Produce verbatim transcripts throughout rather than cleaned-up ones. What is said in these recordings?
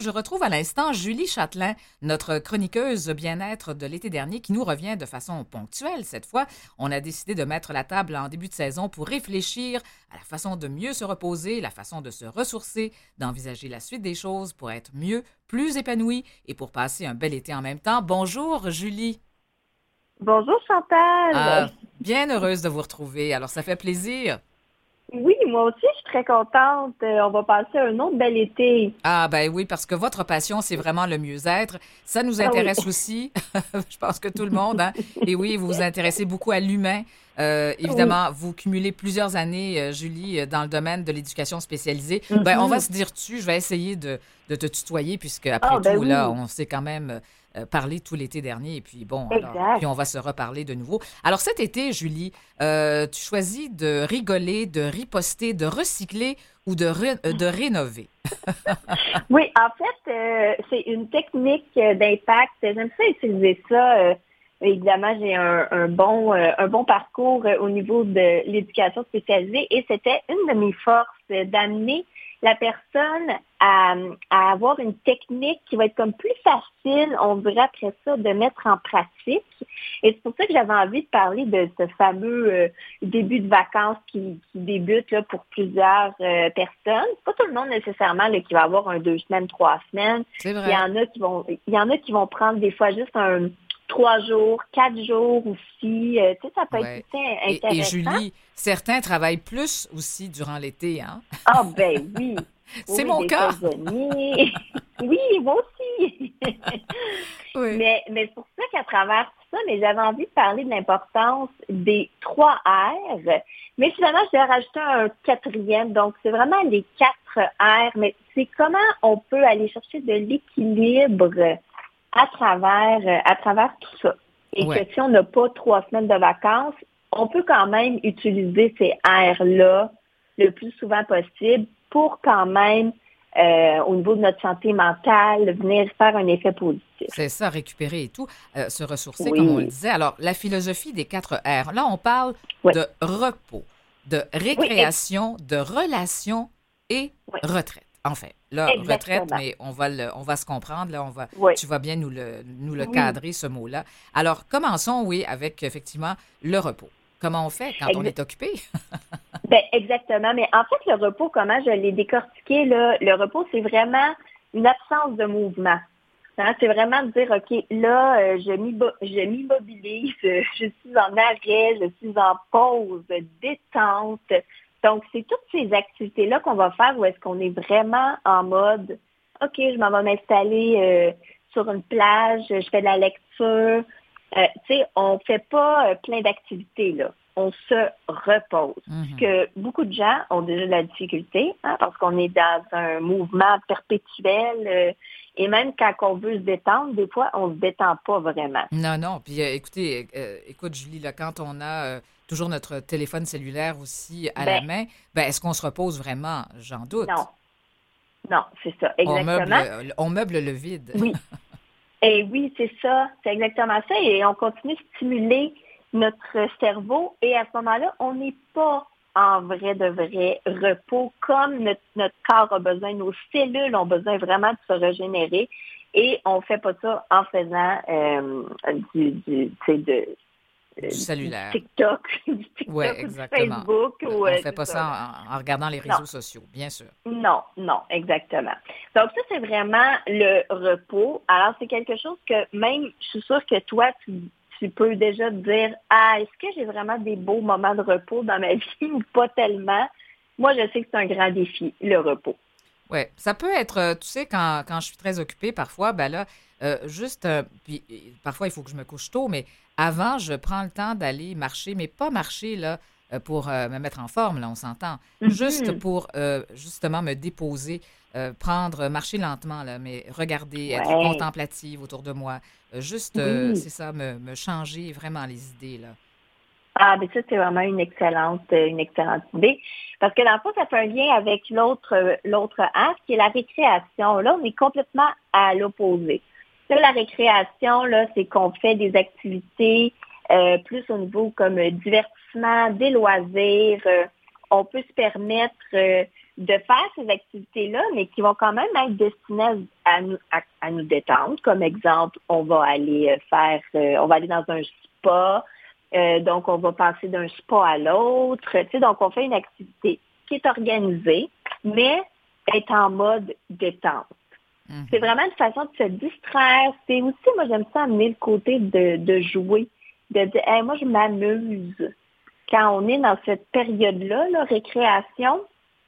Je retrouve à l'instant Julie Châtelain, notre chroniqueuse bien-être de l'été dernier, qui nous revient de façon ponctuelle cette fois. On a décidé de mettre la table en début de saison pour réfléchir à la façon de mieux se reposer, la façon de se ressourcer, d'envisager la suite des choses pour être mieux, plus épanoui et pour passer un bel été en même temps. Bonjour Julie. Bonjour Chantal. Ah, bien heureuse de vous retrouver. Alors ça fait plaisir. Oui, moi aussi, je suis très contente. Euh, On va passer un autre bel été. Ah ben oui, parce que votre passion, c'est vraiment le mieux-être. Ça nous Ah oui. intéresse aussi. Je pense que tout le monde, hein. Et oui, vous vous intéressez beaucoup à l'humain. Euh, Oui. évidemment, vous cumulez plusieurs années, euh, Julie, euh, dans le domaine de l'éducation spécialisée. Ben, on va Mhm. se dire tu. Je vais essayer de, de te tutoyer, puisque après Ah, ben tout, là, oui, on s'est quand même euh, parlé tout l'été dernier. Et puis bon, alors, puis exact. on va se reparler de nouveau. Alors cet été, Julie, euh, tu choisis de rigoler, de riposter, de recycler ou de, ré- euh, de rénover. Oui, en fait, euh, c'est une technique euh, d'impact. J'aime ça utiliser ça. Euh, évidemment, j'ai un, un bon euh, un bon parcours euh, au niveau de l'éducation spécialisée et c'était une de mes forces euh, d'amener la personne à, à avoir une technique qui va être comme plus facile, on dirait après ça, de mettre en pratique. Et c'est pour ça que j'avais envie de parler de ce fameux euh, début de vacances qui, qui débute là, pour plusieurs euh, personnes. C'est pas tout le monde nécessairement là, qui va avoir un deux semaines, trois semaines. C'est Il y vrai. en a qui vont, il y en a qui vont prendre des fois juste un trois jours, quatre jours aussi. Euh, tu sais, ça peut être Ouais. aussi Et, et intéressant. Julie, certains travaillent plus aussi durant l'été, hein? Ah ben oui, C'est oui, oui, mon des cas. saisonniers. Oui, moi aussi. Oui. Mais, mais c'est pour ça qu'à travers tout ça, mais j'avais envie de parler de l'importance des trois R. Mais finalement, je vais rajouter un quatrième. Donc, c'est vraiment les quatre R. Mais c'est comment on peut aller chercher de l'équilibre à travers, à travers tout ça. Et que Ouais. si on n'a pas trois semaines de vacances, on peut quand même utiliser ces R-là le plus souvent possible pour quand même, euh, au niveau de notre santé mentale, venir faire un effet positif. C'est ça, récupérer et tout, euh, se ressourcer, comme on le Oui, disait. Alors, la philosophie des quatre R. Là, on parle oui, de repos, de oui, ex- récréation, de relation et oui, retraite. Enfin, là, retraite, exactement. mais on va le, on va se comprendre. Là, on va, Oui, tu vas bien nous le, nous le oui, cadrer, ce mot-là. Alors, commençons, oui, avec effectivement le repos. Comment on fait quand on ex- est occupé? ben, exactement. Mais en fait, le repos, comment je l'ai décortiqué, là, le repos, c'est vraiment une absence de mouvement. Hein, c'est vraiment de dire, OK, là, euh, je m'immo- je m'immobilise, je, je suis en arrêt, je suis en pause, détente. Donc, c'est toutes ces activités-là qu'on va faire où est-ce qu'on est vraiment en mode, OK, je m'en vais m'installer euh, sur une plage, je fais de la lecture. Euh, tu sais, on fait pas euh, plein d'activités, là. On se repose. Ce Mhm. que beaucoup de gens ont déjà de la difficulté, hein, parce qu'on est dans un mouvement perpétuel. euh, et même quand on veut se détendre, des fois, on se détend pas vraiment. Non, non. Puis euh, écoutez, euh, écoute, Julie, là, quand on a euh, toujours notre téléphone cellulaire aussi à la Ben, main, ben, est-ce qu'on se repose vraiment? J'en non, doute. non, c'est ça, On meuble, exactement. euh, on meuble le vide. Oui. Et oui, c'est ça, c'est exactement ça. Et on continue de stimuler notre cerveau. Et à ce moment-là, on n'est pas en vrai de vrai repos comme notre, notre corps a besoin, nos cellules ont besoin vraiment de se régénérer. Et on fait pas ça en faisant euh, du, du, tu sais, de, Du euh, du cellulaire. TikTok, du Oui, TikTok ou du exactement. Facebook Euh, ou On euh, fait c'est pas ça, là. ça en, en regardant les Non, réseaux sociaux, bien sûr. non, non, exactement. Donc ça, c'est vraiment le repos. Alors, c'est quelque chose que même, je suis sûre que toi, tu, tu peux déjà te dire, ah, est-ce que j'ai vraiment des beaux moments de repos dans ma vie ou pas tellement? Moi, je sais que c'est un grand défi, le repos. Oui, ça peut être, euh, tu sais, quand, quand je suis très occupée, parfois, ben là, euh, juste, euh, puis euh, parfois, il faut que je me couche tôt, mais avant, je prends le temps d'aller marcher, mais pas marcher, là, euh, pour euh, me mettre en forme, là, on s'entend. Juste Mhm. pour, euh, justement, me déposer, euh, prendre, marcher lentement, là, mais regarder, être Ouais, contemplative autour de moi. Euh, juste, euh, oui. c'est ça, me, me changer vraiment les idées, là. Ah, mais ça, c'est vraiment une excellente, euh, une excellente idée. Parce que dans le fond, ça fait un lien avec l'autre, euh, l'autre axe, qui est la récréation. Là, on est complètement à l'opposé. Là, la récréation, là, c'est qu'on fait des activités euh, plus au niveau comme euh, divertissement, des loisirs. Euh, on peut se permettre euh, de faire ces activités-là, mais qui vont quand même être destinées à nous, à, à nous détendre. Comme exemple, on va aller faire, euh, on va aller dans un spa, euh, donc on va passer d'un spa à l'autre. Tu sais, donc on fait une activité qui est organisée, mais est en mode détente. Mm-hmm. C'est vraiment une façon de se distraire. C'est aussi, moi j'aime ça amener le côté de, de jouer, de dire, hey, moi je m'amuse. Quand on est dans cette période-là, là, récréation,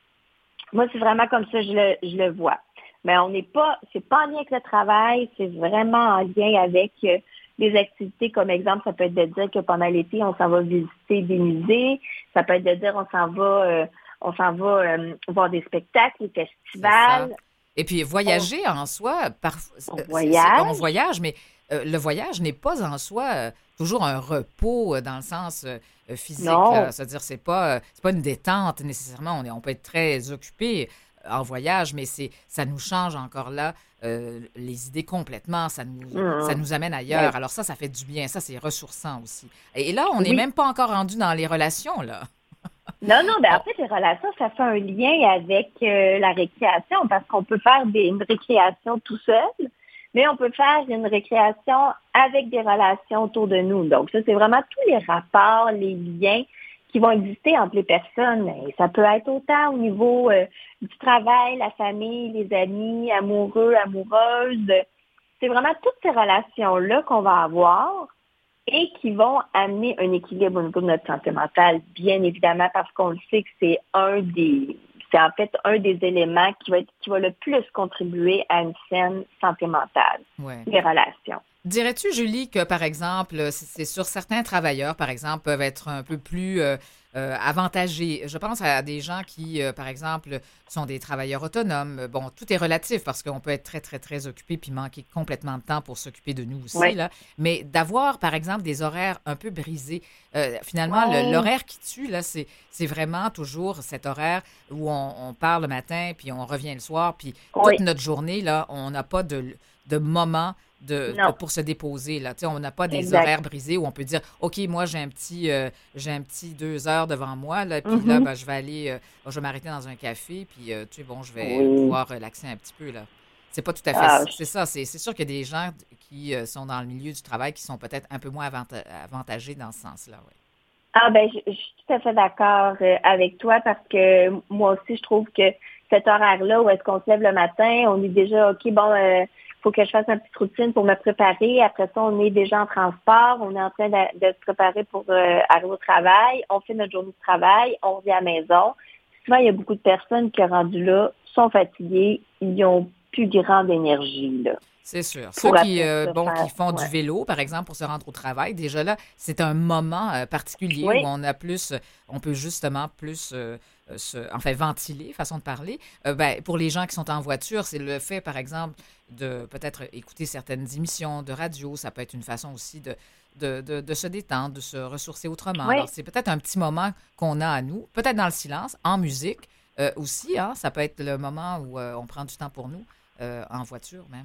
moi, c'est vraiment comme ça que je le, je le vois. Mais on n'est pas, c'est pas en lien avec le travail, c'est vraiment en lien avec euh, des activités. Comme exemple, ça peut être de dire que pendant l'été, on s'en va visiter des musées. Ça peut être de dire on s'en va, euh, on s'en va euh, voir des spectacles, des festivals. Et puis voyager on, en soi, parfois, on voyage. On voyage, mais euh, le voyage n'est pas en soi euh, toujours un repos euh, dans le sens euh, physique. Là. C'est-à-dire, c'est pas, euh, c'est pas une détente nécessairement. On, est, on peut être très occupé en voyage, mais c'est, ça nous change encore là euh, les idées complètement. Ça nous, mmh. ça nous amène ailleurs. Ouais. Alors ça, ça fait du bien. Ça, c'est ressourçant aussi. Et, et là, on n'est oui. même pas encore rendu dans les relations, là. Non, non, ben en fait, les relations, ça fait un lien avec euh, la récréation parce qu'on peut faire des, une récréation tout seul, mais on peut faire une récréation avec des relations autour de nous. Donc, ça, c'est vraiment tous les rapports, les liens qui vont exister entre les personnes. Et ça peut être autant au niveau euh, du travail, la famille, les amis, amoureux, amoureuses. C'est vraiment toutes ces relations-là qu'on va avoir et qui vont amener un équilibre au niveau de notre santé mentale, bien évidemment, parce qu'on le sait que c'est un des, c'est en fait un des éléments qui va être, qui va le plus contribuer à une saine santé mentale, ouais. Les relations. Dirais-tu, Julie, que, par exemple, c'est sur certains travailleurs, par exemple, peuvent être un peu plus euh, euh, avantagés? Je pense à des gens qui, euh, par exemple, sont des travailleurs autonomes. Bon, tout est relatif parce qu'on peut être très, très, très occupé puis manquer complètement de temps pour s'occuper de nous aussi. Oui. Là. Mais d'avoir, par exemple, des horaires un peu brisés. Euh, finalement, oui. le, l'horaire qui tue, là, c'est, c'est vraiment toujours cet horaire où on, on part le matin puis on revient le soir. Puis oui. toute notre journée, là, on n'a pas de, de moment De, de, pour se déposer. Là. On n'a pas des exact. Horaires brisés où on peut dire, OK, moi, j'ai un petit euh, j'ai un petit deux heures devant moi, là, puis mm-hmm. là, ben, je vais aller, euh, je vais m'arrêter dans un café, puis euh, tu sais, bon, je vais oui. pouvoir relaxer un petit peu. Là. C'est pas tout à fait ah, c'est ça. C'est, c'est sûr qu'il y a des gens qui euh, sont dans le milieu du travail qui sont peut-être un peu moins avanta- avantagés dans ce sens-là. Oui. Ah ben, je, je suis tout à fait d'accord euh, avec toi parce que moi aussi, je trouve que cet horaire-là où est-ce qu'on se lève le matin, on est déjà, OK, bon... Euh, faut que je fasse une petite routine pour me préparer. Après ça, on est déjà en transport. On est en train de, de se préparer pour euh, arriver au travail. On fait notre journée de travail. On revient à la maison. Souvent, il y a beaucoup de personnes qui, rendues là, sont fatiguées. Ils n'ont plus grande énergie, là. C'est sûr. Ceux qui, euh, bon, faire, qui font ouais. du vélo, par exemple, pour se rendre au travail, déjà là, c'est un moment euh, particulier oui. où on a plus, on peut justement plus, euh, se, enfin, ventiler, façon de parler. Euh, ben, pour les gens qui sont en voiture, c'est le fait, par exemple, de peut-être écouter certaines émissions de radio. Ça peut être une façon aussi de, de, de, de se détendre, de se ressourcer autrement. Oui. Alors, c'est peut-être un petit moment qu'on a à nous, peut-être dans le silence, en musique euh, aussi. Hein, ça peut être le moment où euh, on prend du temps pour nous, euh, en voiture même.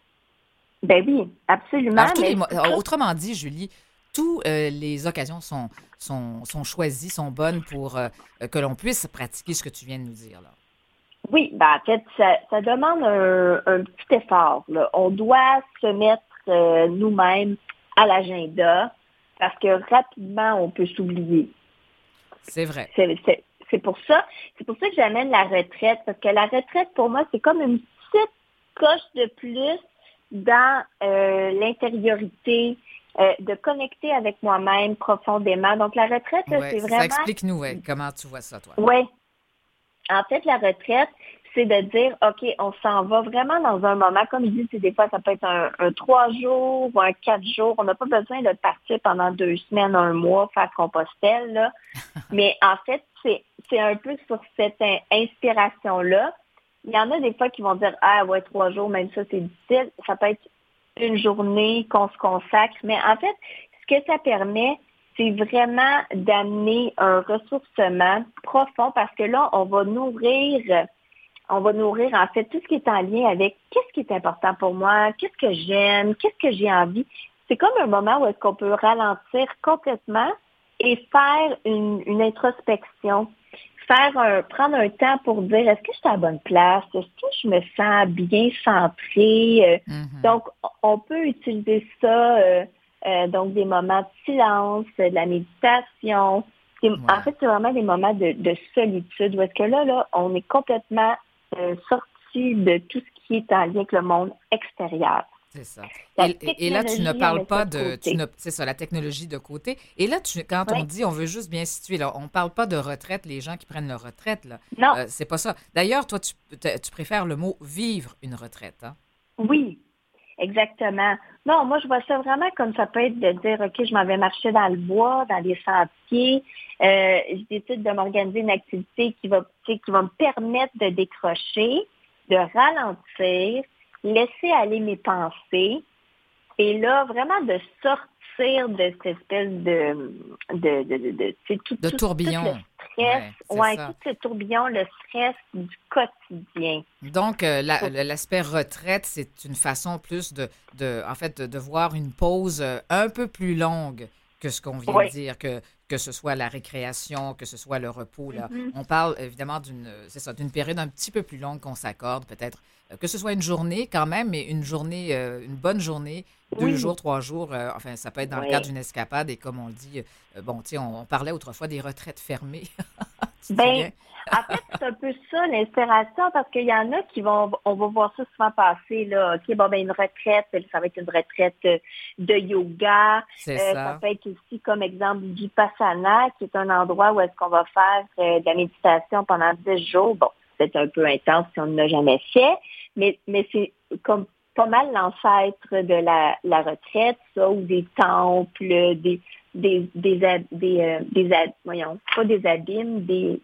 Ben oui, absolument. Alors, mais... les, autrement dit, Julie, toutes euh, les occasions sont, sont, sont choisies, sont bonnes pour euh, que l'on puisse pratiquer ce que tu viens de nous dire. Là. Oui, ben en fait, ça, ça demande un, un petit effort. Là. On doit se mettre euh, nous-mêmes à l'agenda parce que rapidement, on peut s'oublier. C'est vrai. C'est, c'est, c'est pour ça, c'est pour ça que j'amène la retraite, parce que la retraite, pour moi, c'est comme une petite coche de plus dans euh, l'intériorité, euh, de connecter avec moi-même profondément. Donc, la retraite, là, ouais, c'est vraiment... Ça explique-nous, ouais, comment tu vois ça, toi. Oui. En fait, la retraite, c'est de dire, OK, on s'en va vraiment dans un moment, comme je dis, c'est des fois, ça peut être un, un trois jours ou un quatre jours. On n'a pas besoin de partir pendant deux semaines, un mois, faire Compostelle, là. Mais en fait, c'est, c'est un peu sur cette in- inspiration-là. Il y en a des fois qui vont dire, ah ouais, trois jours, même ça, c'est difficile. Ça peut être une journée qu'on se consacre. Mais en fait, ce que ça permet, c'est vraiment d'amener un ressourcement profond parce que là, on va nourrir, on va nourrir en fait tout ce qui est en lien avec qu'est-ce qui est important pour moi, qu'est-ce que j'aime, qu'est-ce que j'ai envie. C'est comme un moment où est-ce qu'on peut ralentir complètement et faire une, une introspection, faire un, prendre un temps pour dire est-ce que je suis à la bonne place, est-ce que je me sens bien centrée. Euh, Mm-hmm. Donc, on peut utiliser ça, euh, euh, donc des moments de silence, de la méditation. C'est- Ouais. En fait, c'est vraiment des moments de, de solitude où est-ce que là, là, on est complètement euh, sorti de tout ce qui est en lien avec le monde extérieur. C'est ça. La Et, et- et là, tu ne technologie, on parles met pas ça de de, tu côté. ne, c'est ça, la technologie de côté. Et là, tu, quand on Oui. dit, on veut juste bien situer, là, on ne parle pas de retraite, les gens qui prennent leur retraite, là. Non, Euh, c'est pas ça. D'ailleurs, toi, tu, te- tu préfères le mot vivre une retraite, hein? oui. Exactement. Non, moi, je vois ça vraiment comme ça peut être de dire, OK, je m'en vais marcher dans le bois, dans les sentiers. Euh, je décide de m'organiser une activité qui va, tu sais, qui va me permettre de décrocher, de ralentir, laisser aller mes pensées. Et là, vraiment de sortir de cette espèce de, de, de, de, de tu sais, tout, De tout, tout le tourbillon. stress, Ouais, c'est ouais, ça. tout ce tourbillon, le stress du quotidien. Donc, euh, la- le- l'aspect retraite, c'est une façon plus de, de en fait, de, de voir une pause euh, un peu plus longue que ce qu'on vient de Oui. dire, que, que ce soit la récréation, que ce soit le repos, là. Mhm. On parle évidemment d'une, euh, c'est ça, d'une période un petit peu plus longue qu'on s'accorde, peut-être, euh, que ce soit une journée quand même, mais une journée, euh, une bonne journée, deux Oui. jours, trois jours, euh, enfin, ça peut être dans le cadre Oui. d'une escapade, et comme on le dit, euh, bon, tu sais, on, on parlait autrefois des retraites fermées. Tu te Ben, souviens? en fait, c'est un peu ça l'inspiration parce qu'il y en a qui vont, on va voir ça souvent passer là. Ok, bon ben une retraite, ça va être une retraite euh, de yoga. C'est Euh, ça ça. peut être aussi comme exemple du Vipassana, qui est un endroit où est-ce qu'on va faire euh, de la méditation pendant dix jours. Bon, c'est un peu intense si on ne l'a jamais fait, mais mais c'est comme pas mal l'ancêtre de la, la retraite, ça, ou des temples, des des des ab- des, euh, des ab- voyons, pas des abîmes, des,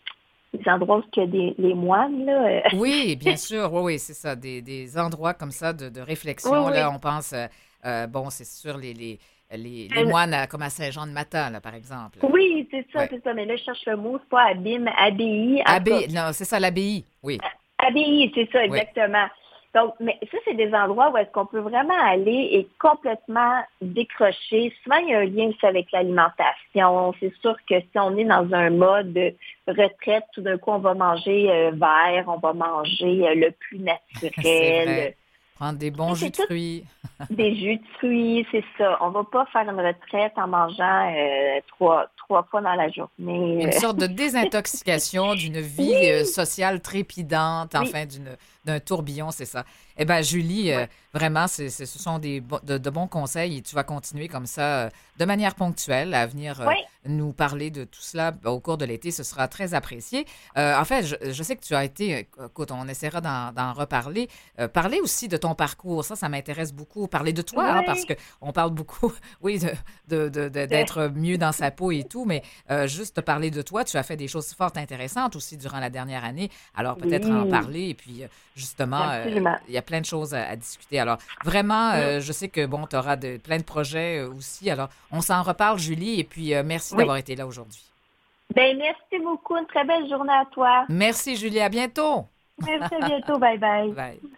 des endroits où il y a des les moines là. euh. Oui, bien sûr, oui, oui, c'est ça, des, des endroits comme ça de, de Oui, réflexion. Là, oui. on pense, euh, euh, bon, c'est sûr, les, les, les, les Euh, moines à- comme à Saint-Jean-de-Matha, là, par exemple. Oui, c'est ça, Ouais. c'est ça. Mais là, je cherche le mot, c'est pas abîme, abbaye, en tout cas. Abbaye, non, c'est ça, l'abbaye, oui, Abbaye, c'est ça, oui, exactement. Donc, mais ça, c'est des endroits où est-ce qu'on peut vraiment aller et complètement décrocher. Souvent, il y a un lien aussi avec l'alimentation. C'est sûr que si on est dans un mode de retraite, tout d'un coup, on va manger euh, vert, on va manger euh, le plus c'est naturel. vrai. Prendre des bons Tu sais, jus c'est de tout fruits. des jus de fruits, c'est ça. On va pas faire une retraite en mangeant euh, trois, trois fois dans la Une journée. sorte de euh. désintoxication d'une vie euh, Oui, sociale trépidante, oui, enfin d'une d'un tourbillon, c'est ça. Eh bien, Julie, oui, euh, vraiment, c'est, c'est- ce sont des, bo- de, de bons conseils et tu vas continuer comme ça, euh, de manière ponctuelle, à venir euh, oui, nous parler de tout cela ben, au cours de l'été. Ce sera très apprécié. Euh, en fait, je, je sais que tu as été, euh, écoute, on essaiera d'en, d'en reparler. Euh, parler aussi de ton parcours, ça, ça m'intéresse beaucoup. Parler de toi, hein, parce oui. qu'on parle beaucoup, oui, de, de- de- de- De- d'être mieux dans sa peau et tout, mais euh, juste te parler de toi, tu as fait des choses fort intéressantes aussi durant la dernière année. Alors peut-être en Oui, parler et puis euh, justement, euh, absolument. il y a plein de choses à, à discuter. Alors vraiment, Mm. euh, je sais que bon, tu auras de, plein de projets euh, aussi. Alors on s'en reparle, Julie, et puis euh, merci Oui. d'avoir été là aujourd'hui. Ben, merci beaucoup. Une très belle journée à toi. Merci, Julie. À bientôt. Merci, à bientôt. Bye bye. Bye.